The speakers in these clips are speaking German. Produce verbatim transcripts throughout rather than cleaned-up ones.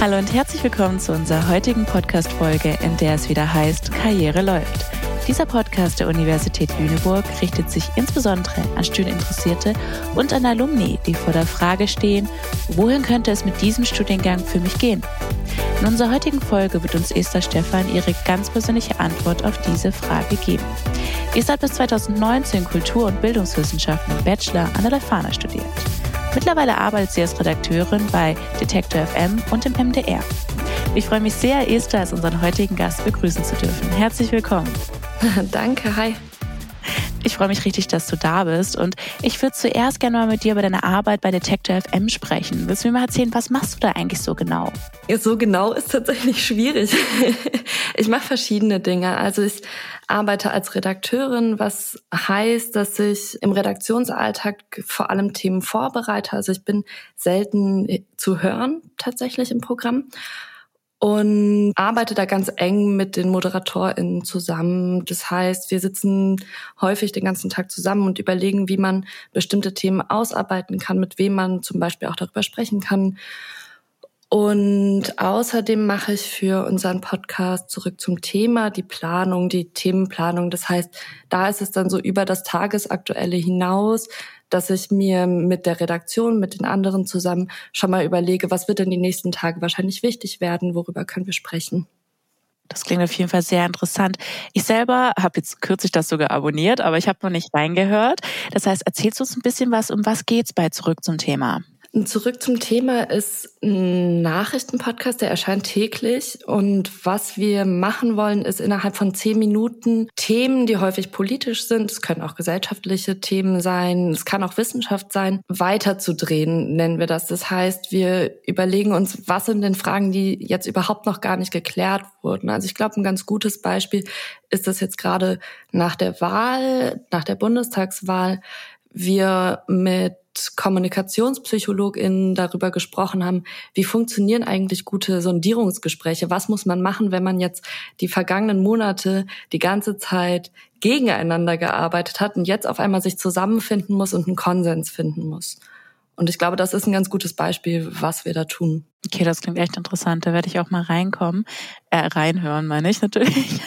Hallo und herzlich willkommen zu unserer heutigen Podcast-Folge, in der es wieder heißt Karriere läuft. Dieser Podcast der Universität Lüneburg richtet sich insbesondere an Studieninteressierte und an Alumni, die vor der Frage stehen, wohin könnte es mit diesem Studiengang für mich gehen? In unserer heutigen Folge wird uns Esther Stephan ihre ganz persönliche Antwort auf diese Frage geben. Esther hat bis zweitausendneunzehn Kultur- und Bildungswissenschaften im Bachelor an der Leuphana studiert. Mittlerweile arbeitet sie als Redakteurin bei Detektor F M und im M D R. Ich freue mich sehr, Esther als unseren heutigen Gast begrüßen zu dürfen. Herzlich willkommen. Danke, hi. Ich freue mich richtig, dass du da bist und ich würde zuerst gerne mal mit dir über deine Arbeit bei Detektor F M sprechen. Willst du mir mal erzählen, was machst du da eigentlich so genau? Ja, so genau ist tatsächlich schwierig. Ich mache verschiedene Dinge. Also ich arbeite als Redakteurin, was heißt, dass ich im Redaktionsalltag vor allem Themen vorbereite. Also ich bin selten zu hören tatsächlich im Programm. Und arbeite da ganz eng mit den ModeratorInnen zusammen. Das heißt, wir sitzen häufig den ganzen Tag zusammen und überlegen, wie man bestimmte Themen ausarbeiten kann, mit wem man zum Beispiel auch darüber sprechen kann. Und außerdem mache ich für unseren Podcast Zurück zum Thema die Planung, die Themenplanung. Das heißt, da ist es dann so über das Tagesaktuelle hinaus, dass ich mir mit der Redaktion, mit den anderen zusammen schon mal überlege, was wird denn die nächsten Tage wahrscheinlich wichtig werden, worüber können wir sprechen. Das klingt auf jeden Fall sehr interessant. Ich selber habe jetzt kürzlich das sogar abonniert, aber ich habe noch nicht reingehört. Das heißt, erzählst du uns ein bisschen was, um was geht's bei Zurück zum Thema? Zurück zum Thema ist ein Nachrichtenpodcast, der erscheint täglich. Und was wir machen wollen, ist innerhalb von zehn Minuten Themen, die häufig politisch sind, es können auch gesellschaftliche Themen sein, es kann auch Wissenschaft sein, weiterzudrehen, nennen wir das. Das heißt, wir überlegen uns, was sind denn Fragen, die jetzt überhaupt noch gar nicht geklärt wurden. Also ich glaube, ein ganz gutes Beispiel ist das jetzt gerade nach der Wahl, nach der Bundestagswahl, wir mit KommunikationspsychologInnen darüber gesprochen haben, wie funktionieren eigentlich gute Sondierungsgespräche? Was muss man machen, wenn man jetzt die vergangenen Monate die ganze Zeit gegeneinander gearbeitet hat und jetzt auf einmal sich zusammenfinden muss und einen Konsens finden muss? Und ich glaube, das ist ein ganz gutes Beispiel, was wir da tun. Okay, das klingt echt interessant. Da werde ich auch mal reinkommen. Äh, reinhören, meine ich natürlich.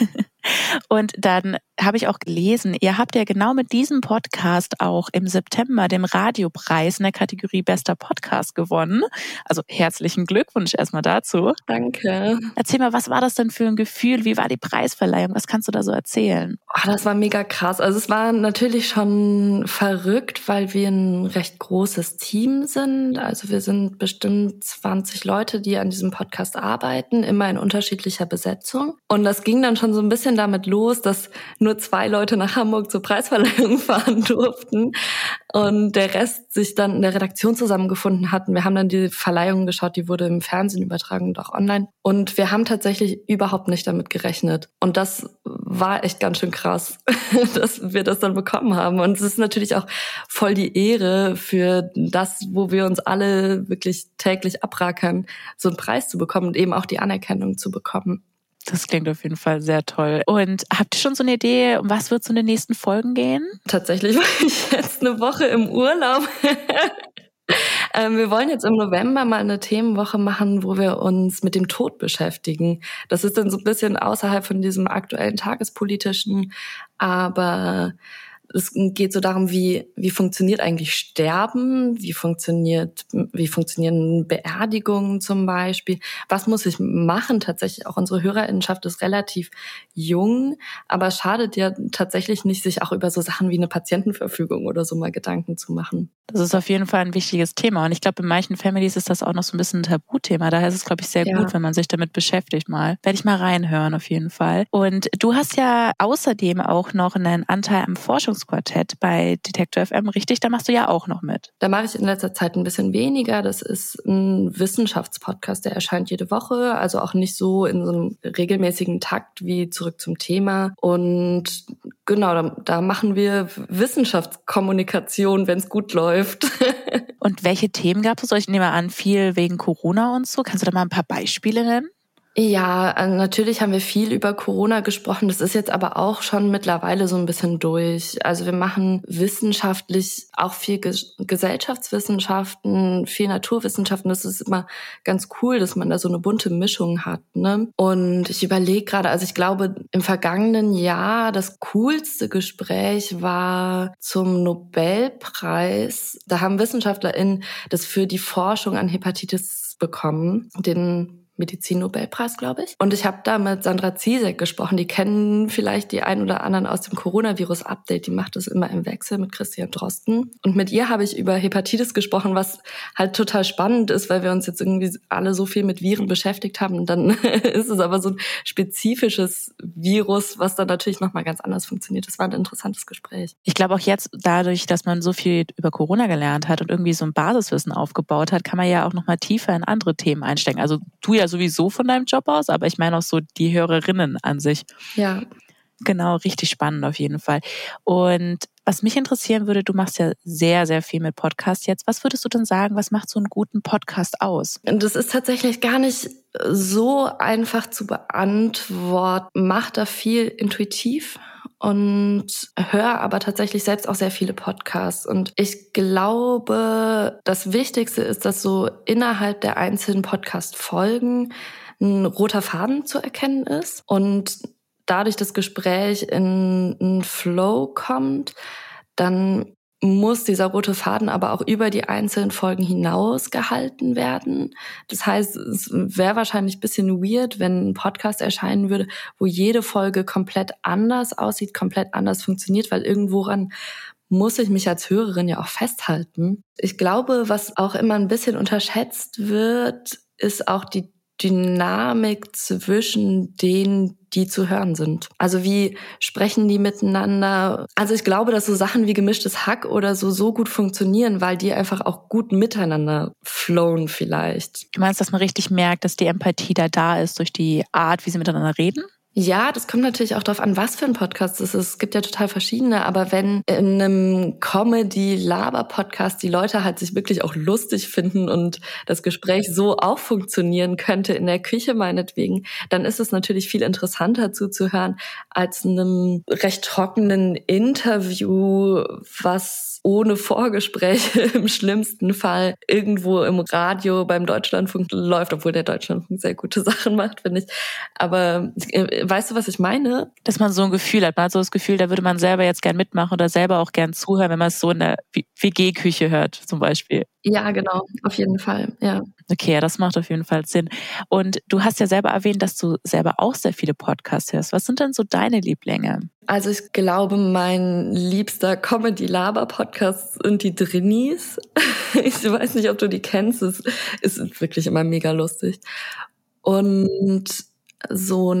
Und dann habe ich auch gelesen, ihr habt ja genau mit diesem Podcast auch im September den Radiopreis in der Kategorie Bester Podcast gewonnen. Also herzlichen Glückwunsch erstmal dazu. Danke. Erzähl mal, was war das denn für ein Gefühl? Wie war die Preisverleihung? Was kannst du da so erzählen? Oh, das war mega krass. Also es war natürlich schon verrückt, weil wir ein recht großes Team sind. Also wir sind bestimmt zwanzig Leute, die an diesem Podcast arbeiten, immer in unterschiedlicher Besetzung. Und das ging dann schon so ein bisschen damit los, dass nur zwei Leute nach Hamburg zur Preisverleihung fahren durften und der Rest sich dann in der Redaktion zusammengefunden hatten. Wir haben dann die Verleihung geschaut, die wurde im Fernsehen übertragen und auch online. Und wir haben tatsächlich überhaupt nicht damit gerechnet. Und das war echt ganz schön krass, dass wir das dann bekommen haben. Und es ist natürlich auch voll die Ehre für das, wo wir uns alle wirklich täglich abrackern, so einen Preis zu bekommen und eben auch die Anerkennung zu bekommen. Das klingt auf jeden Fall sehr toll. Und habt ihr schon so eine Idee, um was wird es in den nächsten Folgen gehen? Tatsächlich war ich jetzt eine Woche im Urlaub. ähm, wir wollen jetzt im November mal eine Themenwoche machen, wo wir uns mit dem Tod beschäftigen. Das ist dann so ein bisschen außerhalb von diesem aktuellen tagespolitischen, aber es geht so darum, wie wie funktioniert eigentlich Sterben, wie funktioniert wie funktionieren Beerdigungen zum Beispiel, was muss ich machen? Tatsächlich auch unsere Hörerinnenschaft ist relativ jung, aber es schadet ja tatsächlich nicht, sich auch über so Sachen wie eine Patientenverfügung oder so mal Gedanken zu machen. Das ist auf jeden Fall ein wichtiges Thema und ich glaube, in manchen Families ist das auch noch so ein bisschen ein Tabuthema. Daher ist es, glaube ich, sehr ja. gut, wenn man sich damit beschäftigt mal. Werde ich mal reinhören auf jeden Fall. Und du hast ja außerdem auch noch einen Anteil am Forschungsquartett bei Detektor F M, richtig? Da machst du ja auch noch mit. Da mache ich in letzter Zeit ein bisschen weniger. Das ist ein Wissenschaftspodcast, der erscheint jede Woche, also auch nicht so in so einem regelmäßigen Takt wie Zurück zum Thema. Und genau, da, da machen wir Wissenschaftskommunikation, wenn es gut läuft. Und welche Themen gab es? Ich nehme an, viel wegen Corona und so. Kannst du da mal ein paar Beispiele nennen? Ja, also natürlich haben wir viel über Corona gesprochen. Das ist jetzt aber auch schon mittlerweile so ein bisschen durch. Also wir machen wissenschaftlich auch viel Ges- Gesellschaftswissenschaften, viel Naturwissenschaften. Das ist immer ganz cool, dass man da so eine bunte Mischung hat, ne? Und ich überlege gerade, also ich glaube, im vergangenen Jahr das coolste Gespräch war zum Nobelpreis. Da haben WissenschaftlerInnen das für die Forschung an Hepatitis bekommen, den Medizin-Nobelpreis, glaube ich. Und ich habe da mit Sandra Ziesek gesprochen. Die kennen vielleicht die ein oder anderen aus dem Coronavirus-Update. Die macht das immer im Wechsel mit Christian Drosten. Und mit ihr habe ich über Hepatitis gesprochen, was halt total spannend ist, weil wir uns jetzt irgendwie alle so viel mit Viren beschäftigt haben. Und dann ist es aber so ein spezifisches Virus, was dann natürlich nochmal ganz anders funktioniert. Das war ein interessantes Gespräch. Ich glaube auch jetzt dadurch, dass man so viel über Corona gelernt hat und irgendwie so ein Basiswissen aufgebaut hat, kann man ja auch nochmal tiefer in andere Themen einsteigen. Also du ja sowieso von deinem Job aus, aber ich meine auch so die Hörerinnen an sich. Ja. Genau, richtig spannend auf jeden Fall. Und was mich interessieren würde, du machst ja sehr, sehr viel mit Podcast jetzt. Was würdest du denn sagen, was macht so einen guten Podcast aus? Das ist tatsächlich gar nicht so einfach zu beantworten. Mach da viel intuitiv und höre aber tatsächlich selbst auch sehr viele Podcasts. Und ich glaube, das Wichtigste ist, dass so innerhalb der einzelnen Podcast-Folgen ein roter Faden zu erkennen ist und dadurch das Gespräch in einen Flow kommt, dann muss dieser rote Faden aber auch über die einzelnen Folgen hinaus gehalten werden. Das heißt, es wäre wahrscheinlich ein bisschen weird, wenn ein Podcast erscheinen würde, wo jede Folge komplett anders aussieht, komplett anders funktioniert, weil irgendworan muss ich mich als Hörerin ja auch festhalten. Ich glaube, was auch immer ein bisschen unterschätzt wird, ist auch die Dynamik zwischen denen, die zu hören sind. Also wie sprechen die miteinander? Also ich glaube, dass so Sachen wie gemischtes Hack oder so so gut funktionieren, weil die einfach auch gut miteinander flowen vielleicht. Du meinst, dass man richtig merkt, dass die Empathie da da ist durch die Art, wie sie miteinander reden? Ja, das kommt natürlich auch darauf an, was für ein Podcast es ist. Es gibt ja total verschiedene, aber wenn in einem Comedy-Laber-Podcast die Leute halt sich wirklich auch lustig finden und das Gespräch so auch funktionieren könnte, in der Küche meinetwegen, dann ist es natürlich viel interessanter zuzuhören als einem recht trockenen Interview, was ohne Vorgespräch im schlimmsten Fall irgendwo im Radio beim Deutschlandfunk läuft, obwohl der Deutschlandfunk sehr gute Sachen macht, finde ich. Aber weißt du, was ich meine? Dass man so ein Gefühl hat. Man hat so das Gefühl, da würde man selber jetzt gern mitmachen oder selber auch gern zuhören, wenn man es so in der W G-Küche hört zum Beispiel. Ja, genau, auf jeden Fall, ja. Okay, ja, das macht auf jeden Fall Sinn. Und du hast ja selber erwähnt, dass du selber auch sehr viele Podcasts hörst. Was sind denn so deine Lieblinge? Also ich glaube, mein liebster Comedy-Laber-Podcast sind die Drinnies. Ich weiß nicht, ob du die kennst. Es ist wirklich immer mega lustig. Und so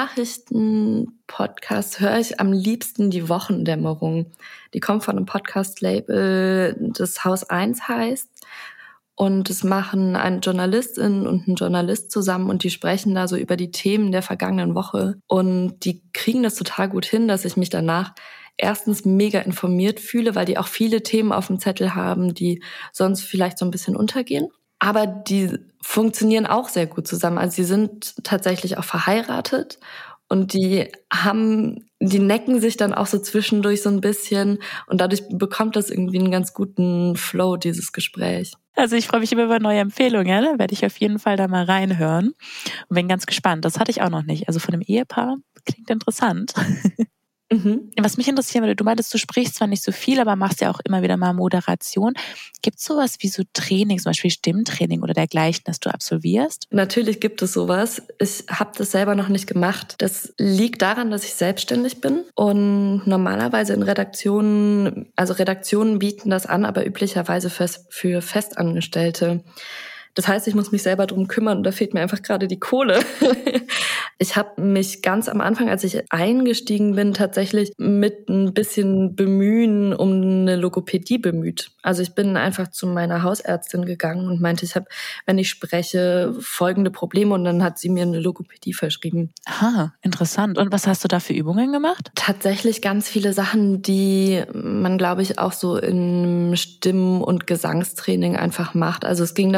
Nachrichten-Podcasts höre ich am liebsten die Wochendämmerung. Die kommt von einem Podcast-Label, das Haus eins heißt. Und es machen eine Journalistin und ein Journalist zusammen und die sprechen da so über die Themen der vergangenen Woche. Und die kriegen das total gut hin, dass ich mich danach erstens mega informiert fühle, weil die auch viele Themen auf dem Zettel haben, die sonst vielleicht so ein bisschen untergehen. Aber die funktionieren auch sehr gut zusammen. Also sie sind tatsächlich auch verheiratet und die haben, die necken sich dann auch so zwischendurch so ein bisschen und dadurch bekommt das irgendwie einen ganz guten Flow, dieses Gespräch. Also ich freue mich immer über neue Empfehlungen, da werde ich auf jeden Fall da mal reinhören und bin ganz gespannt. Das hatte ich auch noch nicht. Also von einem Ehepaar klingt interessant. Mhm. Was mich interessieren würde, du meintest, du sprichst zwar nicht so viel, aber machst ja auch immer wieder mal Moderation. Gibt es sowas wie so Training, zum Beispiel Stimmtraining oder dergleichen, das du absolvierst? Natürlich gibt es sowas. Ich habe das selber noch nicht gemacht. Das liegt daran, dass ich selbstständig bin und normalerweise in Redaktionen, also Redaktionen bieten das an, aber üblicherweise für, für Festangestellte. Das heißt, ich muss mich selber drum kümmern und da fehlt mir einfach gerade die Kohle. Ich habe mich ganz am Anfang, als ich eingestiegen bin, tatsächlich mit ein bisschen Bemühen um eine Logopädie bemüht. Also ich bin einfach zu meiner Hausärztin gegangen und meinte, ich habe, wenn ich spreche, folgende Probleme und dann hat sie mir eine Logopädie verschrieben. Aha, interessant. Und was hast du da für Übungen gemacht? Tatsächlich ganz viele Sachen, die man, glaube ich, auch so im Stimm- und Gesangstraining einfach macht. Also es ging da wirklich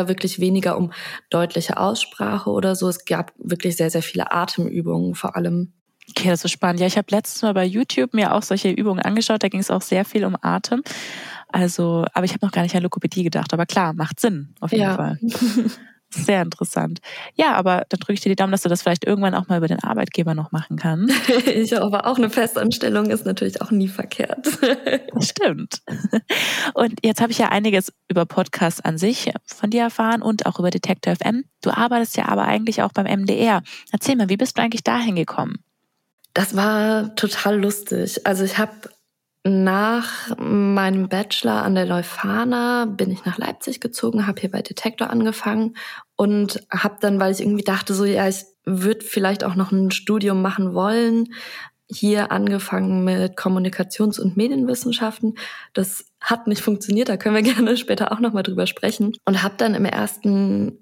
weniger um deutliche Aussprache oder so. Es gab wirklich sehr, sehr viele Atemübungen vor allem. Okay, das ist spannend. Ja, ich habe letztens mal bei YouTube mir auch solche Übungen angeschaut. Da ging es auch sehr viel um Atem. Also, aber ich habe noch gar nicht an Logopädie gedacht. Aber klar, macht Sinn, auf jeden Ja. Fall. Sehr interessant. Ja, aber dann drücke ich dir die Daumen, dass du das vielleicht irgendwann auch mal über den Arbeitgeber noch machen kannst. Ich aber auch eine Festanstellung ist natürlich auch nie verkehrt. Das stimmt. Und jetzt habe ich ja einiges über Podcasts an sich von dir erfahren und auch über Detektor F M. Du arbeitest ja aber eigentlich auch beim M D R. Erzähl mal, wie bist du eigentlich dahin gekommen? Das war total lustig. Also ich habe nach meinem Bachelor an der Leuphana bin ich nach Leipzig gezogen, habe hier bei Detektor angefangen und habe dann, weil ich irgendwie dachte, so ja, ich würde vielleicht auch noch ein Studium machen wollen, hier angefangen mit Kommunikations- und Medienwissenschaften. Das hat nicht funktioniert, da können wir gerne später auch nochmal drüber sprechen. Und habe dann im ersten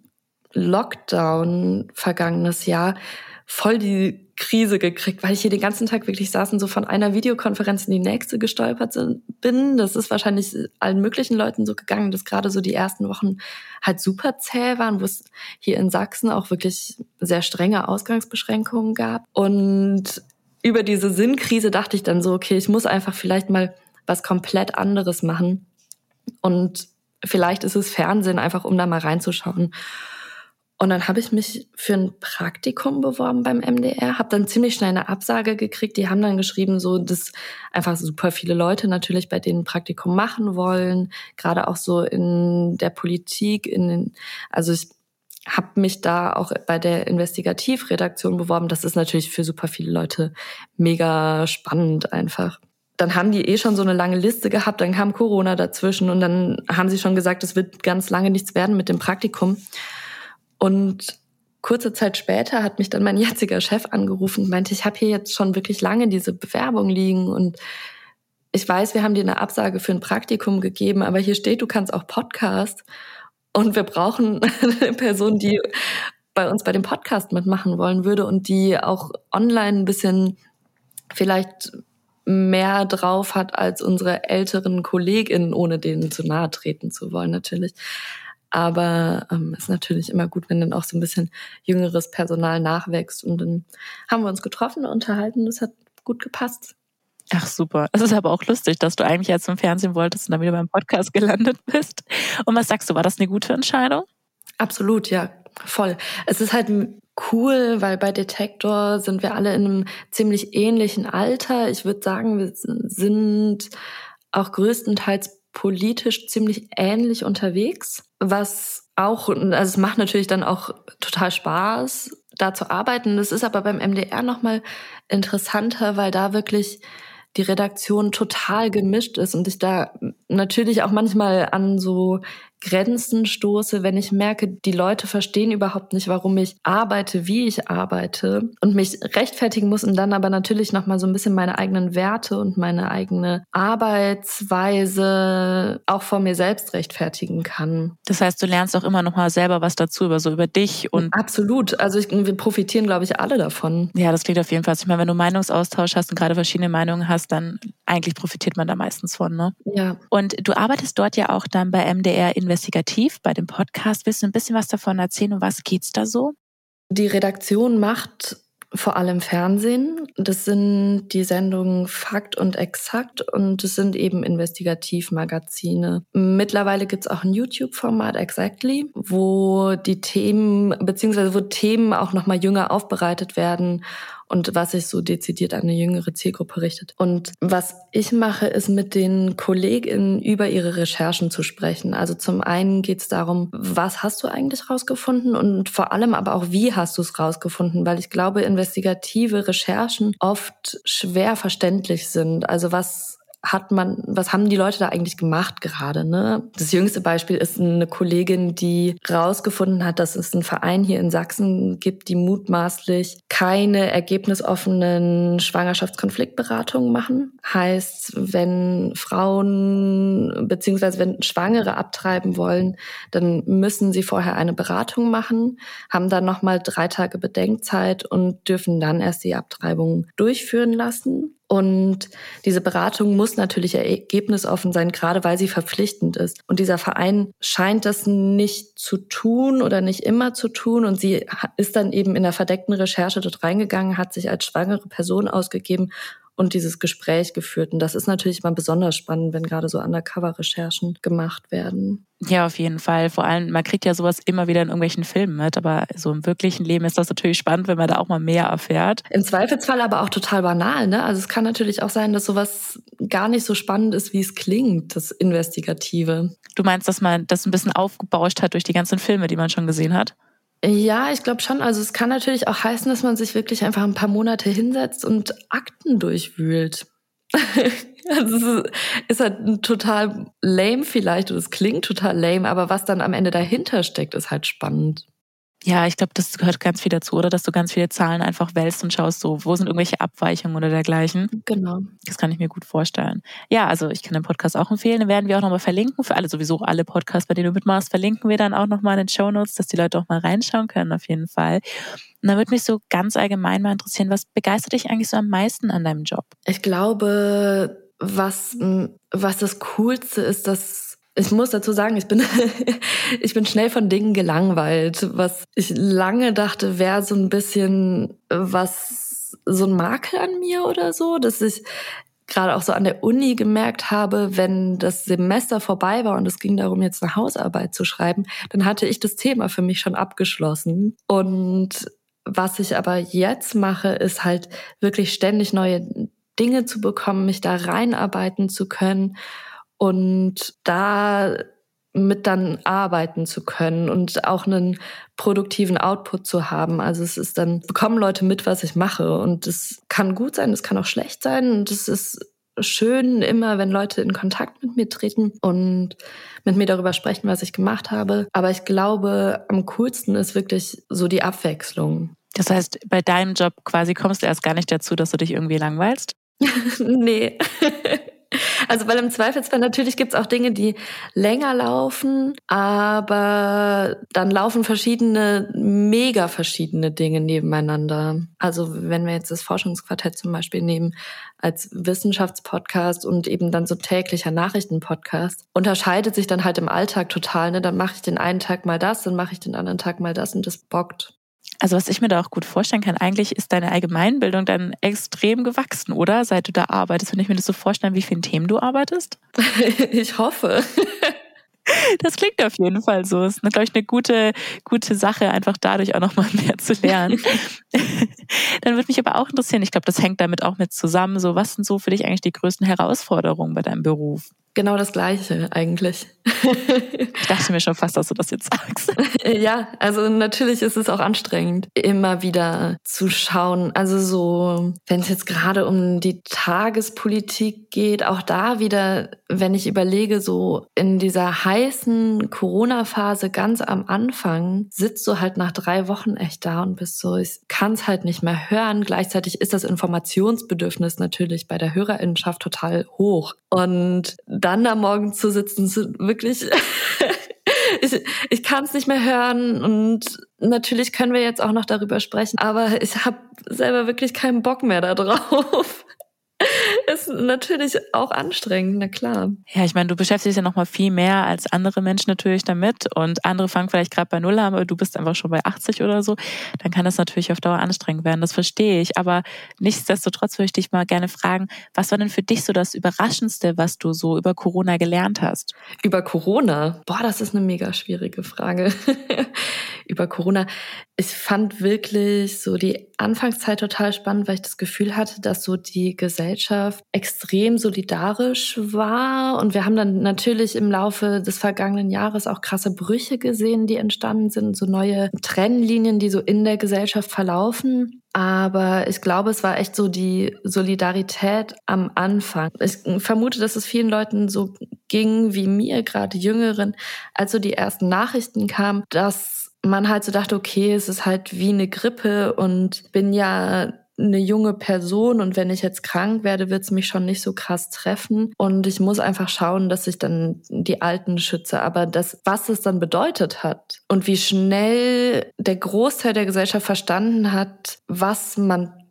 Lockdown vergangenes Jahr voll die Krise gekriegt, weil ich hier den ganzen Tag wirklich saß und so von einer Videokonferenz in die nächste gestolpert bin. Das ist wahrscheinlich allen möglichen Leuten so gegangen, dass gerade so die ersten Wochen halt super zäh waren, wo es hier in Sachsen auch wirklich sehr strenge Ausgangsbeschränkungen gab. Und über diese Sinnkrise dachte ich dann so, okay, ich muss einfach vielleicht mal was komplett anderes machen. Und vielleicht ist es Fernsehen, einfach um da mal reinzuschauen. Und dann habe ich mich für ein Praktikum beworben beim M D R, habe dann ziemlich schnell eine Absage gekriegt. Die haben dann geschrieben, so dass einfach super viele Leute natürlich bei denen ein Praktikum machen wollen, gerade auch so in der Politik. In den, also ich habe mich da auch bei der Investigativredaktion beworben. Das ist natürlich für super viele Leute mega spannend einfach. Dann haben die eh schon so eine lange Liste gehabt, dann kam Corona dazwischen und dann haben sie schon gesagt, es wird ganz lange nichts werden mit dem Praktikum. Und kurze Zeit später hat mich dann mein jetziger Chef angerufen und meinte, ich habe hier jetzt schon wirklich lange diese Bewerbung liegen und ich weiß, wir haben dir eine Absage für ein Praktikum gegeben, aber hier steht, du kannst auch Podcast und wir brauchen eine Person, die bei uns bei dem Podcast mitmachen wollen würde und die auch online ein bisschen vielleicht mehr drauf hat als unsere älteren KollegInnen, ohne denen zu nahe treten zu wollen natürlich. Aber ähm, ist natürlich immer gut, wenn dann auch so ein bisschen jüngeres Personal nachwächst. Und dann haben wir uns getroffen, unterhalten, das hat gut gepasst. Ach super. Es ist aber auch lustig, dass du eigentlich jetzt zum Fernsehen wolltest und dann wieder beim Podcast gelandet bist. Und was sagst du, war das eine gute Entscheidung? Absolut, ja, voll. Es ist halt cool, weil bei Detektor sind wir alle in einem ziemlich ähnlichen Alter. Ich würde sagen, wir sind auch größtenteils politisch ziemlich ähnlich unterwegs, was auch, also es macht natürlich dann auch total Spaß, da zu arbeiten. Das ist aber beim M D R nochmal interessanter, weil da wirklich die Redaktion total gemischt ist und ich da natürlich auch manchmal an so Grenzen stoße, wenn ich merke, die Leute verstehen überhaupt nicht, warum ich arbeite, wie ich arbeite und mich rechtfertigen muss und dann aber natürlich nochmal so ein bisschen meine eigenen Werte und meine eigene Arbeitsweise auch vor mir selbst rechtfertigen kann. Das heißt, du lernst auch immer nochmal selber was dazu, über so über dich und... Absolut. Also ich, wir profitieren, glaube ich, alle davon. Ja, das klingt auf jeden Fall. Ich meine, wenn du Meinungsaustausch hast und gerade verschiedene Meinungen hast, dann eigentlich profitiert man da meistens von, ne? Ja. Und du arbeitest dort ja auch dann bei M D R Investigativ, bei dem Podcast. Willst du ein bisschen was davon erzählen? Um was geht's da so? Die Redaktion macht vor allem Fernsehen. Das sind die Sendungen Fakt und Exakt und es sind eben Investigativmagazine. Mittlerweile gibt's auch ein YouTube-Format, Exactly, wo die Themen, beziehungsweise wo Themen auch nochmal jünger aufbereitet werden und was sich so dezidiert an eine jüngere Zielgruppe richtet. Und was ich mache, ist mit den KollegInnen über ihre Recherchen zu sprechen. Also zum einen geht es darum, was hast du eigentlich rausgefunden und vor allem aber auch, wie hast du es rausgefunden? Weil ich glaube, investigative Recherchen oft schwer verständlich sind. Also was hat man, was haben die Leute da eigentlich gemacht gerade, ne? Das jüngste Beispiel ist eine Kollegin, die rausgefunden hat, dass es einen Verein hier in Sachsen gibt, die mutmaßlich keine ergebnisoffenen Schwangerschaftskonfliktberatungen machen. Heißt, wenn Frauen beziehungsweise wenn Schwangere abtreiben wollen, dann müssen sie vorher eine Beratung machen, haben dann nochmal drei Tage Bedenkzeit und dürfen dann erst die Abtreibung durchführen lassen. Und diese Beratung muss natürlich ergebnisoffen sein, gerade weil sie verpflichtend ist. Und dieser Verein scheint das nicht zu tun oder nicht immer zu tun. Und sie ist dann eben in der verdeckten Recherche dort reingegangen, hat sich als schwangere Person ausgegeben und dieses Gespräch geführt. Und das ist natürlich mal besonders spannend, wenn gerade so Undercover-Recherchen gemacht werden. Ja, auf jeden Fall. Vor allem, man kriegt ja sowas immer wieder in irgendwelchen Filmen mit, aber so im wirklichen Leben ist das natürlich spannend, wenn man da auch mal mehr erfährt. Im Zweifelsfall aber auch total banal, ne? Also es kann natürlich auch sein, dass sowas gar nicht so spannend ist, wie es klingt, das Investigative. Du meinst, dass man das ein bisschen aufgebauscht hat durch die ganzen Filme, die man schon gesehen hat? Ja, ich glaube schon. Also es kann natürlich auch heißen, dass man sich wirklich einfach ein paar Monate hinsetzt und Akten durchwühlt. Also es ist halt total lame vielleicht, oder es klingt total lame, aber was dann am Ende dahinter steckt, ist halt spannend. Ja, ich glaube, das gehört ganz viel dazu, oder? Dass du ganz viele Zahlen einfach wälzt und schaust, so, wo sind irgendwelche Abweichungen oder dergleichen. Genau. Das kann ich mir gut vorstellen. Ja, also ich kann den Podcast auch empfehlen. Den werden wir auch nochmal verlinken. Für alle, sowieso alle Podcasts, bei denen du mitmachst, verlinken wir dann auch nochmal in den Shownotes, dass die Leute auch mal reinschauen können, auf jeden Fall. Und dann würde mich so ganz allgemein mal interessieren, was begeistert dich eigentlich so am meisten an deinem Job? Ich glaube, was, was das Coolste ist, dass ich muss dazu sagen, ich bin ich bin schnell von Dingen gelangweilt. Was ich lange dachte, wäre so ein bisschen was, so ein Makel an mir oder so, dass ich gerade auch so an der Uni gemerkt habe, wenn das Semester vorbei war und es ging darum, jetzt eine Hausarbeit zu schreiben, dann hatte ich das Thema für mich schon abgeschlossen. Und was ich aber jetzt mache, ist halt wirklich ständig neue Dinge zu bekommen, mich da reinarbeiten zu können und da mit dann arbeiten zu können und auch einen produktiven Output zu haben. Also es ist dann, bekommen Leute mit, was ich mache, und es kann gut sein, es kann auch schlecht sein, und es ist schön immer, wenn Leute in Kontakt mit mir treten und mit mir darüber sprechen, was ich gemacht habe. Aber ich glaube, am coolsten ist wirklich so die Abwechslung. Das heißt, bei deinem Job quasi kommst du erst gar nicht dazu, dass du dich irgendwie langweilst? Nee. Also weil im Zweifelsfall natürlich gibt's auch Dinge, die länger laufen, aber dann laufen verschiedene, mega verschiedene Dinge nebeneinander. Also wenn wir jetzt das Forschungsquartett zum Beispiel nehmen als Wissenschaftspodcast und eben dann so täglicher Nachrichtenpodcast, unterscheidet sich dann halt im Alltag total. Ne? Dann mache ich den einen Tag mal das, dann mache ich den anderen Tag mal das, und das bockt. Also was ich mir da auch gut vorstellen kann, eigentlich ist deine Allgemeinbildung dann extrem gewachsen, oder? Seit du da arbeitest. Wenn ich mir das so vorstelle, wie vielen Themen du arbeitest? Ich hoffe. Das klingt auf jeden Fall so. Es ist, glaube ich, eine gute, gute Sache, einfach dadurch auch nochmal mehr zu lernen. Dann würde mich aber auch interessieren, ich glaube, das hängt damit auch mit zusammen, so, was sind so für dich eigentlich die größten Herausforderungen bei deinem Beruf? Genau das Gleiche eigentlich. Ich dachte mir schon fast, dass du das jetzt sagst. Ja, also natürlich ist es auch anstrengend, immer wieder zu schauen. Also so, wenn es jetzt gerade um die Tagespolitik geht, auch da wieder, wenn ich überlege, so in dieser heißen Corona-Phase ganz am Anfang, sitzt du halt nach drei Wochen echt da und bist so, ich kann es halt nicht mehr hören. Gleichzeitig ist das Informationsbedürfnis natürlich bei der Hörerinnenschaft total hoch. Und dann am Morgen zu sitzen, sind wirklich, ich, ich kann es nicht mehr hören, und natürlich können wir jetzt auch noch darüber sprechen, aber ich habe selber wirklich keinen Bock mehr da drauf. Ist natürlich auch anstrengend, na klar. Ja, ich meine, du beschäftigst dich ja noch mal viel mehr als andere Menschen natürlich damit, und andere fangen vielleicht gerade bei Null an, aber du bist einfach schon bei achtzig oder so. Dann kann das natürlich auf Dauer anstrengend werden, das verstehe ich. Aber nichtsdestotrotz würde ich dich mal gerne fragen, was war denn für dich so das Überraschendste, was du so über Corona gelernt hast? Über Corona? Boah, das ist eine mega schwierige Frage. Über Corona. Ich fand wirklich so die Anfangszeit total spannend, weil ich das Gefühl hatte, dass so die Gesellschaft extrem solidarisch war. Und wir haben dann natürlich im Laufe des vergangenen Jahres auch krasse Brüche gesehen, die entstanden sind, so neue Trennlinien, die so in der Gesellschaft verlaufen. Aber ich glaube, es war echt so die Solidarität am Anfang. Ich vermute, dass es vielen Leuten so ging wie mir, gerade Jüngeren, als so die ersten Nachrichten kamen, dass man halt so dachte, okay, es ist halt wie eine Grippe und bin ja eine junge Person, und wenn ich jetzt krank werde, wird es mich schon nicht so krass treffen, und ich muss einfach schauen, dass ich dann die Alten schütze. Aber das, was es dann bedeutet hat und wie schnell der Großteil der Gesellschaft verstanden hat, was man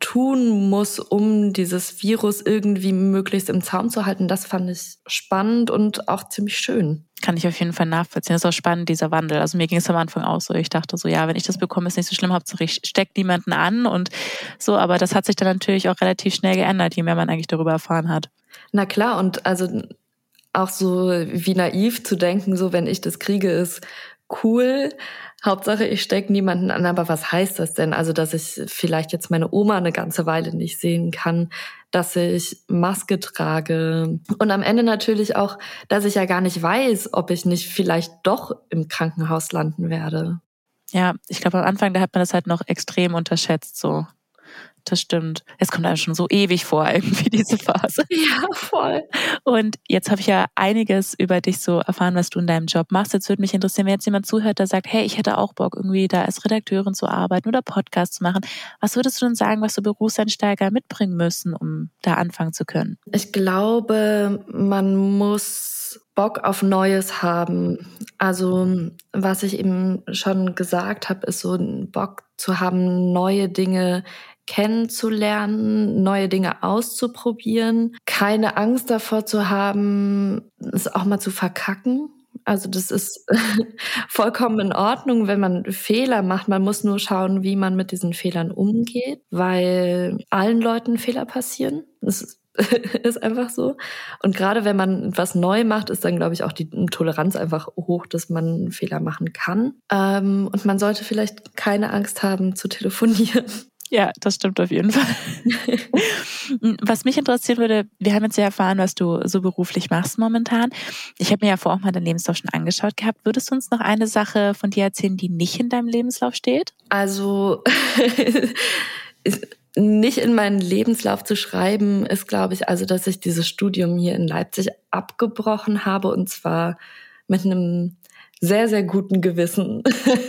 tun muss, um dieses Virus irgendwie möglichst im Zaum zu halten, das fand ich spannend und auch ziemlich schön. Kann ich auf jeden Fall nachvollziehen. Das ist auch spannend, dieser Wandel. Also mir ging es am Anfang auch so. Ich dachte so, ja, wenn ich das bekomme, ist nicht so schlimm. Hauptsache ich stecke niemanden an und so. Aber das hat sich dann natürlich auch relativ schnell geändert, je mehr man eigentlich darüber erfahren hat. Na klar, und also auch so wie naiv zu denken, so wenn ich das kriege, ist cool. Hauptsache ich stecke niemanden an. Aber was heißt das denn? Also, dass ich vielleicht jetzt meine Oma eine ganze Weile nicht sehen kann, dass ich Maske trage und am Ende natürlich auch, dass ich ja gar nicht weiß, ob ich nicht vielleicht doch im Krankenhaus landen werde. Ja, ich glaube am Anfang, da hat man das halt noch extrem unterschätzt, so. Das stimmt. Es kommt einem schon so ewig vor, irgendwie diese Phase. Ja, voll. Und jetzt habe ich ja einiges über dich so erfahren, was du in deinem Job machst. Jetzt würde mich interessieren, wenn jetzt jemand zuhört, der sagt, hey, ich hätte auch Bock, irgendwie da als Redakteurin zu arbeiten oder Podcast zu machen. Was würdest du denn sagen, was so Berufseinsteiger mitbringen müssen, um da anfangen zu können? Ich glaube, man muss Bock auf Neues haben. Also, was ich eben schon gesagt habe, ist so ein Bock zu haben, neue Dinge kennenzulernen, neue Dinge auszuprobieren, keine Angst davor zu haben, es auch mal zu verkacken. Also das ist vollkommen in Ordnung, wenn man Fehler macht. Man muss nur schauen, wie man mit diesen Fehlern umgeht, weil allen Leuten Fehler passieren. Das ist ist einfach so. Und gerade wenn man etwas neu macht, ist dann, glaube ich, auch die Toleranz einfach hoch, dass man Fehler machen kann. Ähm, und man sollte vielleicht keine Angst haben zu telefonieren. Ja, das stimmt auf jeden Fall. Was mich interessieren würde, wir haben jetzt ja erfahren, was du so beruflich machst momentan. Ich habe mir ja vorher auch mal deinen Lebenslauf schon angeschaut gehabt. Würdest du uns noch eine Sache von dir erzählen, die nicht in deinem Lebenslauf steht? Also nicht in meinen Lebenslauf zu schreiben, ist, glaube ich, also, dass ich dieses Studium hier in Leipzig abgebrochen habe und zwar mit einem sehr, sehr guten Gewissen.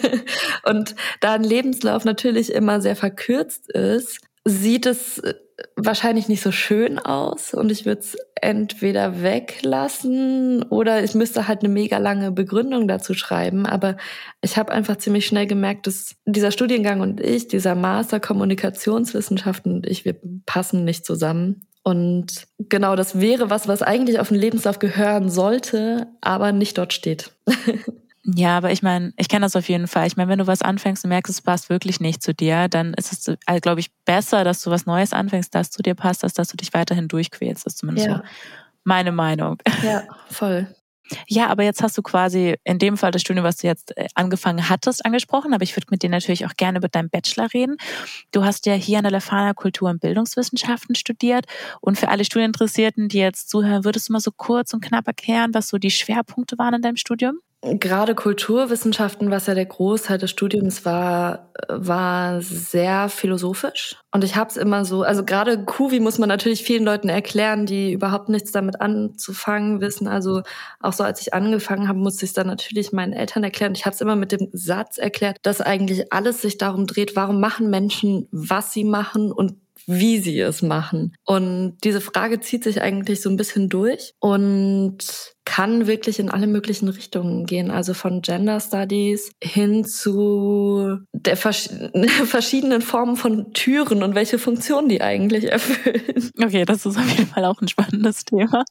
Und da ein Lebenslauf natürlich immer sehr verkürzt ist, sieht es wahrscheinlich nicht so schön aus und ich würde es entweder weglassen oder ich müsste halt eine mega lange Begründung dazu schreiben. Aber ich habe einfach ziemlich schnell gemerkt, dass dieser Studiengang und ich, dieser Master Kommunikationswissenschaften und ich, wir passen nicht zusammen. Und genau, das wäre was, was eigentlich auf den Lebenslauf gehören sollte, aber nicht dort steht. Ja, aber ich meine, ich kenne das auf jeden Fall. Ich meine, wenn du was anfängst und merkst, es passt wirklich nicht zu dir, dann ist es, also, glaube ich, besser, dass du was Neues anfängst, das zu dir passt, als dass du dich weiterhin durchquälst. Das ist zumindest Ja. so meine Meinung. Ja, voll. Ja, aber jetzt hast du quasi in dem Fall das Studium, was du jetzt angefangen hattest, angesprochen. Aber ich würde mit dir natürlich auch gerne über deinen Bachelor reden. Du hast ja hier an der Lefana Kultur- und Bildungswissenschaften studiert. Und für alle Studieninteressierten, die jetzt zuhören, würdest du mal so kurz und knapp erklären, was so die Schwerpunkte waren in deinem Studium? Gerade Kulturwissenschaften, was ja der Großteil des Studiums war, war sehr philosophisch. Und ich habe es immer so, also gerade Kuvi muss man natürlich vielen Leuten erklären, die überhaupt nichts damit anzufangen wissen. Also auch so, als ich angefangen habe, musste ich es dann natürlich meinen Eltern erklären. Ich habe es immer mit dem Satz erklärt, dass eigentlich alles sich darum dreht, warum machen Menschen, was sie machen und wie sie es machen. Und diese Frage zieht sich eigentlich so ein bisschen durch und kann wirklich in alle möglichen Richtungen gehen. Also von Gender Studies hin zu der vers- verschiedenen Formen von Türen und welche Funktionen die eigentlich erfüllen. Okay, das ist auf jeden Fall auch ein spannendes Thema.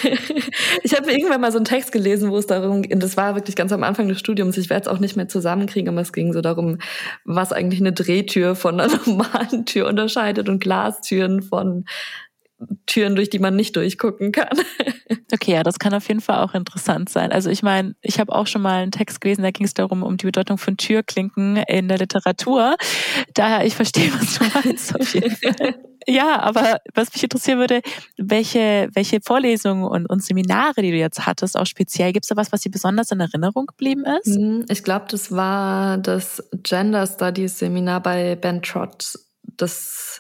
Ich habe irgendwann mal so einen Text gelesen, wo es darum ging, das war wirklich ganz am Anfang des Studiums, ich werde es auch nicht mehr zusammenkriegen, aber es ging so darum, was eigentlich eine Drehtür von einer normalen Tür unterscheidet und Glastüren von Türen, durch die man nicht durchgucken kann. Okay, ja, das kann auf jeden Fall auch interessant sein. Also ich meine, ich habe auch schon mal einen Text gelesen, da ging es darum, um die Bedeutung von Türklinken in der Literatur. Daher, ich verstehe, was du meinst auf jeden Fall. Ja, aber was mich interessieren würde, welche, welche Vorlesungen und, und Seminare, die du jetzt hattest, auch speziell, gibt es da was, was dir besonders in Erinnerung geblieben ist? Ich glaube, das war das Gender Studies Seminar bei Ben Trott. Das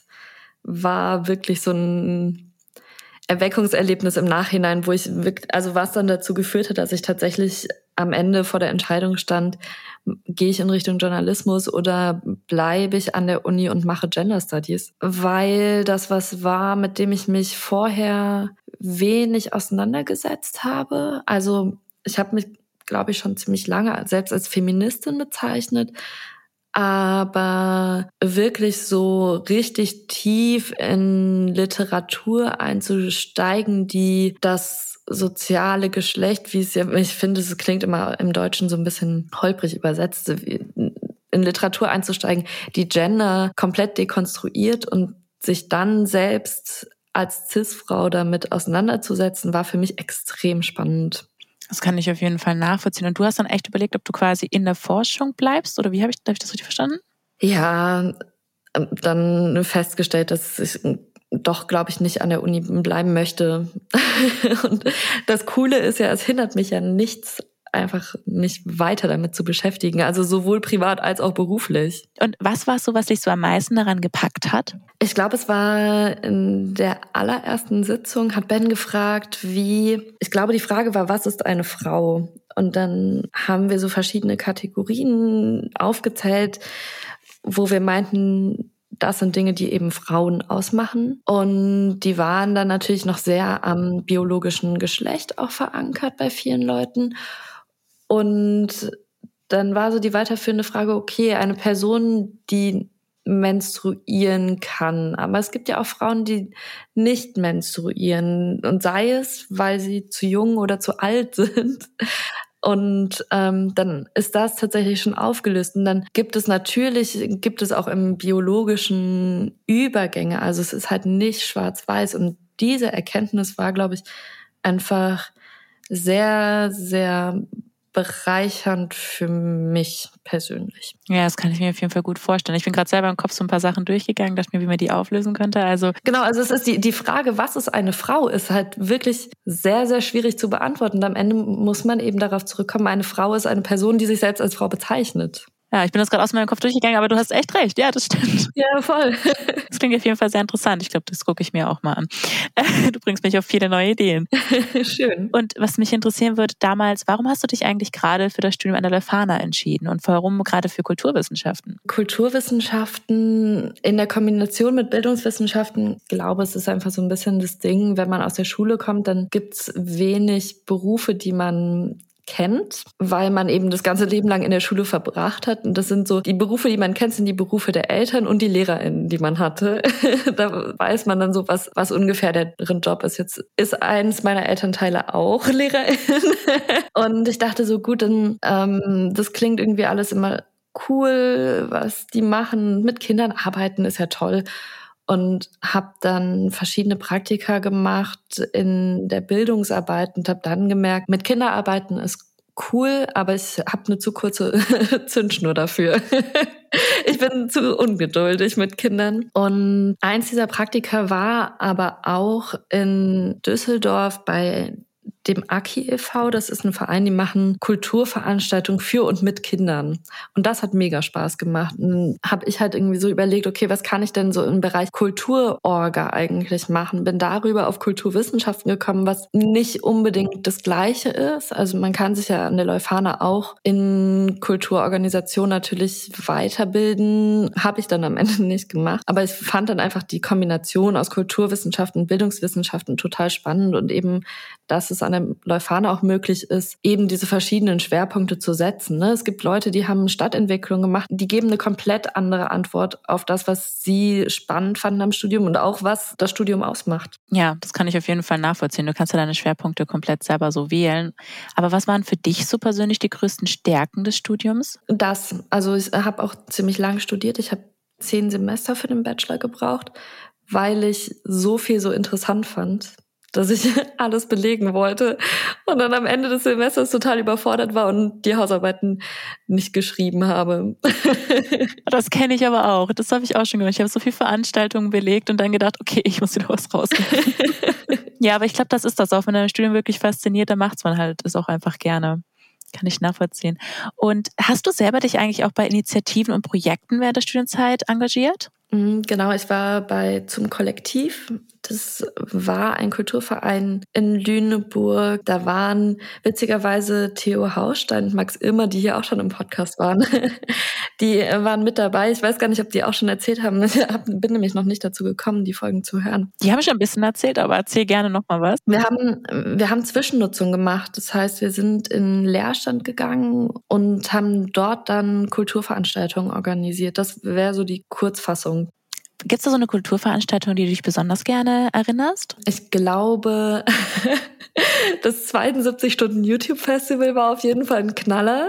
war wirklich so ein Erweckungserlebnis im Nachhinein, wo ich wirklich, also was dann dazu geführt hat, dass ich tatsächlich am Ende vor der Entscheidung stand, gehe ich in Richtung Journalismus oder bleibe ich an der Uni und mache Gender Studies? Weil das was war, mit dem ich mich vorher wenig auseinandergesetzt habe. Also ich habe mich, glaube ich, schon ziemlich lange selbst als Feministin bezeichnet, Aber wirklich so richtig tief in Literatur einzusteigen, die das soziale Geschlecht, wie es ja, ich finde, es klingt immer im Deutschen so ein bisschen holprig übersetzt, in Literatur einzusteigen, die Gender komplett dekonstruiert und sich dann selbst als Cis-Frau damit auseinanderzusetzen, war für mich extrem spannend. Das kann ich auf jeden Fall nachvollziehen. Und du hast dann echt überlegt, ob du quasi in der Forschung bleibst? Oder wie habe ich, habe ich das richtig verstanden? Ja, dann festgestellt, dass ich doch, glaube ich, nicht an der Uni bleiben möchte. Und das Coole ist ja, es hindert mich ja nichts, einfach mich weiter damit zu beschäftigen. Also sowohl privat als auch beruflich. Und was war es so, was dich so am meisten daran gepackt hat? Ich glaube, es war in der allerersten Sitzung, hat Ben gefragt, wie, ich glaube, die Frage war, was ist eine Frau? Und dann haben wir so verschiedene Kategorien aufgezählt, wo wir meinten, das sind Dinge, die eben Frauen ausmachen. Und die waren dann natürlich noch sehr am biologischen Geschlecht auch verankert bei vielen Leuten. Und dann war so die weiterführende Frage, okay, eine Person, die menstruieren kann. Aber es gibt ja auch Frauen, die nicht menstruieren. Und sei es, weil sie zu jung oder zu alt sind. Und ähm, dann ist das tatsächlich schon aufgelöst. Und dann gibt es natürlich, gibt es auch im biologischen Übergänge. Also es ist halt nicht schwarz-weiß. Und diese Erkenntnis war, glaube ich, einfach sehr, sehr bereichernd für mich persönlich. Ja, das kann ich mir auf jeden Fall gut vorstellen. Ich bin gerade selber im Kopf so ein paar Sachen durchgegangen, dachte mir, wie man die auflösen könnte. Also genau, also es ist die die Frage, was ist eine Frau, ist halt wirklich sehr, sehr schwierig zu beantworten. Und am Ende muss man eben darauf zurückkommen, eine Frau ist eine Person, die sich selbst als Frau bezeichnet. Ja, ich bin das gerade aus meinem Kopf durchgegangen, aber du hast echt recht. Ja, das stimmt. Ja, voll. Das klingt auf jeden Fall sehr interessant. Ich glaube, das gucke ich mir auch mal an. Du bringst mich auf viele neue Ideen. Schön. Und was mich interessieren würde damals, warum hast du dich eigentlich gerade für das Studium an der Leuphana entschieden und warum gerade für Kulturwissenschaften? Kulturwissenschaften in der Kombination mit Bildungswissenschaften, ich glaube, es ist einfach so ein bisschen das Ding, wenn man aus der Schule kommt, dann gibt's wenig Berufe, die man kennt, weil man eben das ganze Leben lang in der Schule verbracht hat. Und das sind so, die Berufe, die man kennt, sind die Berufe der Eltern und die LehrerInnen, die man hatte. Da weiß man dann so, was, was ungefähr deren Job ist. Jetzt ist eins meiner Elternteile auch LehrerInnen. Und ich dachte so, gut, dann, ähm, das klingt irgendwie alles immer cool, was die machen. Mit Kindern arbeiten ist ja toll. Und habe dann verschiedene Praktika gemacht in der Bildungsarbeit und habe dann gemerkt, mit Kinderarbeiten ist cool, aber ich habe eine zu kurze Zündschnur dafür. Ich bin zu ungeduldig mit Kindern. Und eins dieser Praktika war aber auch in Düsseldorf bei dem Aki e V, das ist ein Verein, die machen Kulturveranstaltungen für und mit Kindern. Und das hat mega Spaß gemacht. Und dann habe ich halt irgendwie so überlegt, okay, was kann ich denn so im Bereich Kulturorga eigentlich machen? Bin darüber auf Kulturwissenschaften gekommen, was nicht unbedingt das Gleiche ist. Also man kann sich ja an der Leuphana auch in Kulturorganisation natürlich weiterbilden. Habe ich dann am Ende nicht gemacht. Aber ich fand dann einfach die Kombination aus Kulturwissenschaften und Bildungswissenschaften total spannend und eben, dass es an der Leuphana auch möglich ist, eben diese verschiedenen Schwerpunkte zu setzen. Es gibt Leute, die haben Stadtentwicklung gemacht, die geben eine komplett andere Antwort auf das, was sie spannend fanden am Studium und auch was das Studium ausmacht. Ja, das kann ich auf jeden Fall nachvollziehen. Du kannst ja deine Schwerpunkte komplett selber so wählen. Aber was waren für dich so persönlich die größten Stärken des Studiums? Das, also ich habe auch ziemlich lang studiert. Ich habe zehn Semester für den Bachelor gebraucht, weil ich so viel so interessant fand, dass ich alles belegen wollte und dann am Ende des Semesters total überfordert war und die Hausarbeiten nicht geschrieben habe. Das kenne ich aber auch. Das habe ich auch schon gemacht. Ich habe so viele Veranstaltungen belegt und dann gedacht, okay, ich muss wieder was rausgeben. Ja, aber ich glaube, das ist das auch. Wenn ein Studium wirklich fasziniert, dann macht es man halt es auch einfach gerne. Kann ich nachvollziehen. Und hast du selber dich eigentlich auch bei Initiativen und Projekten während der Studienzeit engagiert? Genau, ich war bei zum Kollektiv. Das war ein Kulturverein in Lüneburg. Da waren witzigerweise Theo Hausstein und Max Ilmer, die hier auch schon im Podcast waren. Die waren mit dabei. Ich weiß gar nicht, ob die auch schon erzählt haben. Ich bin nämlich noch nicht dazu gekommen, die Folgen zu hören. Die haben schon ein bisschen erzählt, aber erzähl gerne noch mal was. Wir haben, wir haben Zwischennutzung gemacht. Das heißt, wir sind in Leerstand gegangen und haben dort dann Kulturveranstaltungen organisiert. Das wäre so die Kurzfassung. Gibt es da so eine Kulturveranstaltung, die du dich besonders gerne erinnerst? Ich glaube, das zweiundsiebzig-Stunden-YouTube-Festival war auf jeden Fall ein Knaller.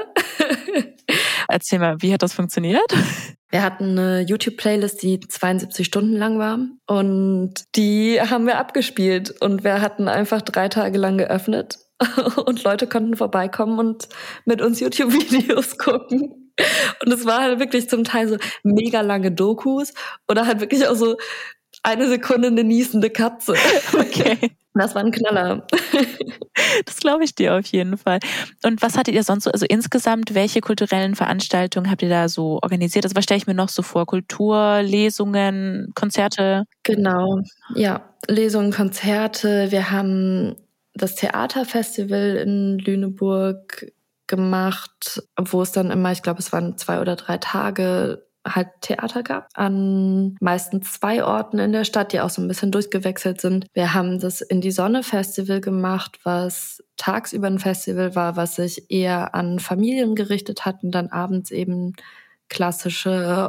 Erzähl mal, wie hat das funktioniert? Wir hatten eine YouTube-Playlist, die zweiundsiebzig Stunden lang war und die haben wir abgespielt und wir hatten einfach drei Tage lang geöffnet und Leute konnten vorbeikommen und mit uns YouTube-Videos gucken. Und es war halt wirklich zum Teil so mega lange Dokus oder halt wirklich auch so eine Sekunde eine niesende Katze. Okay. Das war ein Knaller. Das glaube ich dir auf jeden Fall. Und was hattet ihr sonst so, also insgesamt, welche kulturellen Veranstaltungen habt ihr da so organisiert? Also was stelle ich mir noch so vor? Kultur, Lesungen, Konzerte? Genau, ja. Lesungen, Konzerte. Wir haben das Theaterfestival in Lüneburg gemacht, wo es dann immer, ich glaube, es waren zwei oder drei Tage, halt Theater gab, an meistens zwei Orten in der Stadt, die auch so ein bisschen durchgewechselt sind. Wir haben das In die Sonne Festival gemacht, was tagsüber ein Festival war, was sich eher an Familien gerichtet hat und dann abends eben klassische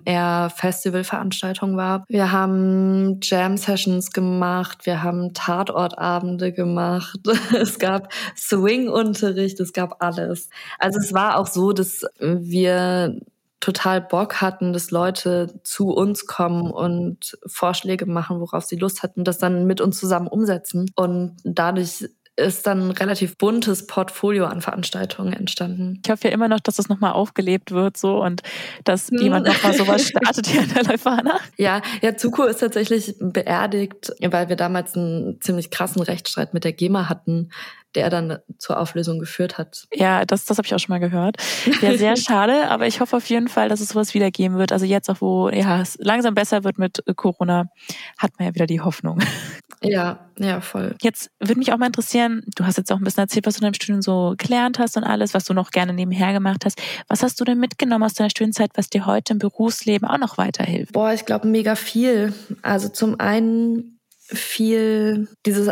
Open-Air-Festival-Veranstaltung war. Wir haben Jam-Sessions gemacht, wir haben Tatortabende gemacht, es gab Swing-Unterricht, es gab alles. Also es war auch so, dass wir total Bock hatten, dass Leute zu uns kommen und Vorschläge machen, worauf sie Lust hatten, das dann mit uns zusammen umsetzen. Und dadurch ist dann ein relativ buntes Portfolio an Veranstaltungen entstanden. Ich hoffe ja immer noch, dass das nochmal aufgelebt wird so und dass hm. jemand nochmal sowas startet hier in der Leuphana. Ja, ja, Zuko ist tatsächlich beerdigt, weil wir damals einen ziemlich krassen Rechtsstreit mit der GEMA hatten, der dann zur Auflösung geführt hat. Ja, das, das habe ich auch schon mal gehört. Ja, sehr schade, aber ich hoffe auf jeden Fall, dass es sowas wieder geben wird. Also jetzt auch, wo ja, es langsam besser wird mit Corona, hat man ja wieder die Hoffnung. Ja, ja, voll. Jetzt würde mich auch mal interessieren, du hast jetzt auch ein bisschen erzählt, was du in deinem Studium so gelernt hast und alles, was du noch gerne nebenher gemacht hast. Was hast du denn mitgenommen aus deiner Studienzeit, was dir heute im Berufsleben auch noch weiterhilft? Boah, ich glaube mega viel. Also zum einen viel dieses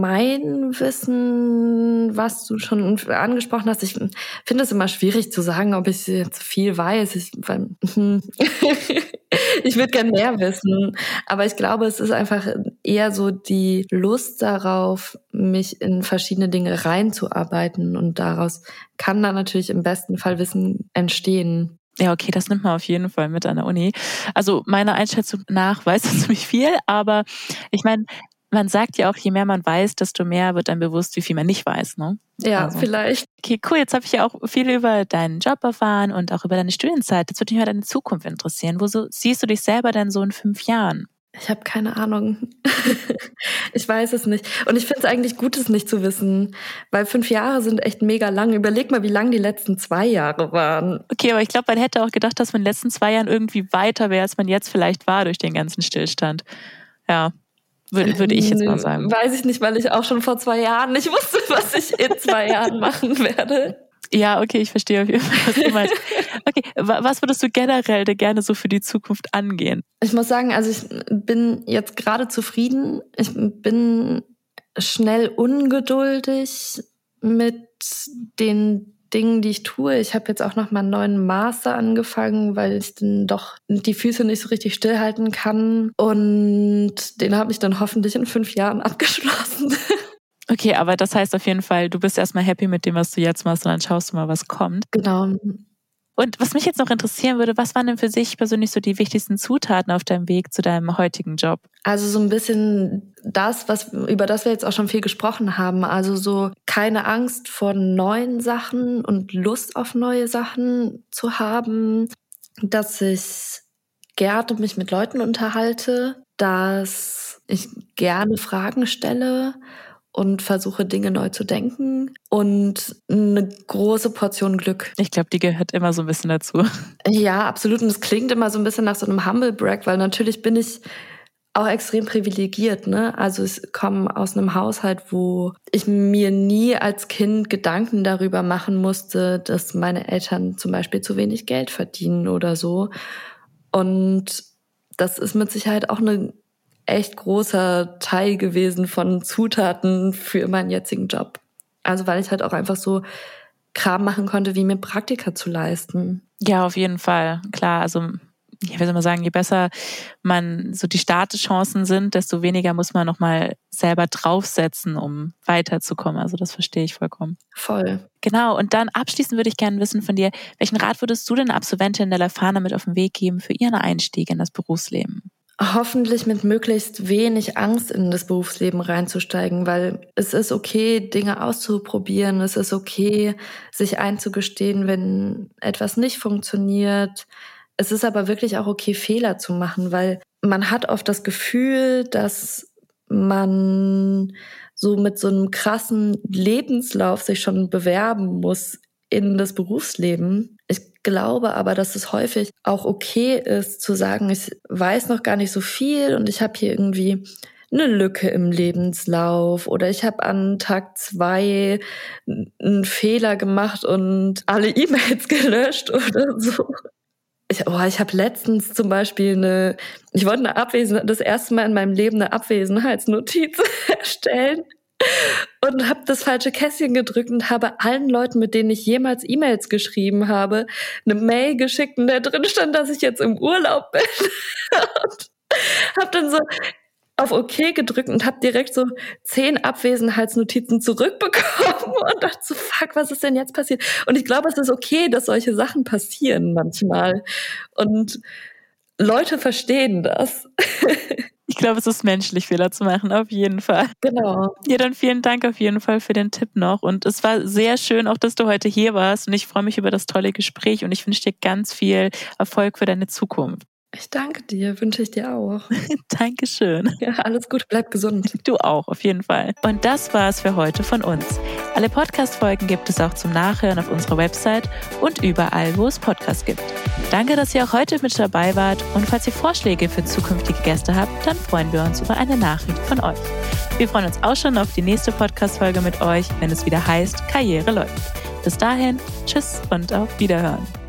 Allgemeinwissen, was du schon angesprochen hast. Ich finde es immer schwierig zu sagen, ob ich jetzt viel weiß. Ich, ich würde gerne mehr wissen. Aber ich glaube, es ist einfach eher so die Lust darauf, mich in verschiedene Dinge reinzuarbeiten. Und daraus kann dann natürlich im besten Fall Wissen entstehen. Ja, okay, das nimmt man auf jeden Fall mit an der Uni. Also meiner Einschätzung nach weiß man ziemlich viel, aber ich meine, man sagt ja auch, je mehr man weiß, desto mehr wird einem bewusst, wie viel man nicht weiß, ne? Ja, also. Vielleicht. Okay, cool. Jetzt habe ich ja auch viel über deinen Job erfahren und auch über deine Studienzeit. Jetzt würde mich mal deine Zukunft interessieren. Wo so, siehst du dich selber denn so in fünf Jahren? Ich habe keine Ahnung. Ich weiß es nicht. Und ich finde es eigentlich gut, es nicht zu wissen. Weil fünf Jahre sind echt mega lang. Überleg mal, wie lang die letzten zwei Jahre waren. Okay, aber ich glaube, man hätte auch gedacht, dass man in den letzten zwei Jahren irgendwie weiter wäre, als man jetzt vielleicht war durch den ganzen Stillstand. Ja, würde, würde ich jetzt mal sagen. Weiß ich nicht, weil ich auch schon vor zwei Jahren nicht wusste, was ich in zwei Jahren machen werde. Ja, okay, ich verstehe auf jeden Fall, was du meinst. Okay, was würdest du generell gerne so für die Zukunft angehen? Ich muss sagen, also ich bin jetzt gerade zufrieden. Ich bin schnell ungeduldig mit den Dingen, die ich tue. Ich habe jetzt auch noch mal einen neuen Master angefangen, weil ich dann doch die Füße nicht so richtig stillhalten kann. Und den habe ich dann hoffentlich in fünf Jahren abgeschlossen. Okay, aber das heißt auf jeden Fall, du bist erstmal happy mit dem, was du jetzt machst und dann schaust du mal, was kommt. Genau. Und was mich jetzt noch interessieren würde, was waren denn für sich persönlich so die wichtigsten Zutaten auf deinem Weg zu deinem heutigen Job? Also so ein bisschen das, was über das wir jetzt auch schon viel gesprochen haben. Also so keine Angst vor neuen Sachen und Lust auf neue Sachen zu haben, dass ich gerne mich mit Leuten unterhalte, dass ich gerne Fragen stelle und versuche, Dinge neu zu denken und eine große Portion Glück. Ich glaube, die gehört immer so ein bisschen dazu. Ja, absolut. Und es klingt immer so ein bisschen nach so einem Humble Brag, weil natürlich bin ich auch extrem privilegiert, ne? Also ich komme aus einem Haushalt, wo ich mir nie als Kind Gedanken darüber machen musste, dass meine Eltern zum Beispiel zu wenig Geld verdienen oder so. Und das ist mit Sicherheit auch ein echt großer Teil gewesen von Zutaten für meinen jetzigen Job. Also weil ich halt auch einfach so Kram machen konnte, wie mir Praktika zu leisten. Ja, auf jeden Fall. Klar, also ich will mal sagen, je besser man so die Startchancen sind, desto weniger muss man nochmal selber draufsetzen, um weiterzukommen. Also das verstehe ich vollkommen. Voll. Genau, und dann abschließend würde ich gerne wissen von dir, welchen Rat würdest du den Absolventinnen der Leuphana mit auf den Weg geben für ihren Einstieg in das Berufsleben? Hoffentlich mit möglichst wenig Angst in das Berufsleben reinzusteigen, weil es ist okay, Dinge auszuprobieren, es ist okay, sich einzugestehen, wenn etwas nicht funktioniert. Es ist aber wirklich auch okay, Fehler zu machen, weil man hat oft das Gefühl, dass man so mit so einem krassen Lebenslauf sich schon bewerben muss in das Berufsleben. Ich glaube aber, dass es häufig auch okay ist, zu sagen, ich weiß noch gar nicht so viel und ich habe hier irgendwie eine Lücke im Lebenslauf oder ich habe an Tag zwei einen Fehler gemacht und alle E-Mails gelöscht oder so. Ich, oh, ich habe letztens zum Beispiel eine, ich wollte eine Abwesenheit, das erste Mal in meinem Leben eine Abwesenheitsnotiz erstellen und habe das falsche Kästchen gedrückt und habe allen Leuten, mit denen ich jemals E-Mails geschrieben habe, eine Mail geschickt, in der drin stand, dass ich jetzt im Urlaub bin. Und habe dann so auf OK gedrückt und habe direkt so zehn Abwesenheitsnotizen zurückbekommen und dachte so, fuck, was ist denn jetzt passiert? Und ich glaube, es ist okay, dass solche Sachen passieren manchmal. Und Leute verstehen das. Ich glaube, es ist menschlich, Fehler zu machen, auf jeden Fall. Genau. Ja, dann vielen Dank auf jeden Fall für den Tipp noch. Und es war sehr schön, auch dass du heute hier warst. Und ich freue mich über das tolle Gespräch und ich wünsche dir ganz viel Erfolg für deine Zukunft. Ich danke dir, wünsche ich dir auch. Dankeschön. Ja, alles gut, bleib gesund. Du auch, auf jeden Fall. Und das war's für heute von uns. Alle Podcast-Folgen gibt es auch zum Nachhören auf unserer Website und überall, wo es Podcasts gibt. Danke, dass ihr auch heute mit dabei wart und falls ihr Vorschläge für zukünftige Gäste habt, dann freuen wir uns über eine Nachricht von euch. Wir freuen uns auch schon auf die nächste Podcast-Folge mit euch, wenn es wieder heißt, Karriere läuft. Bis dahin, tschüss und auf Wiederhören.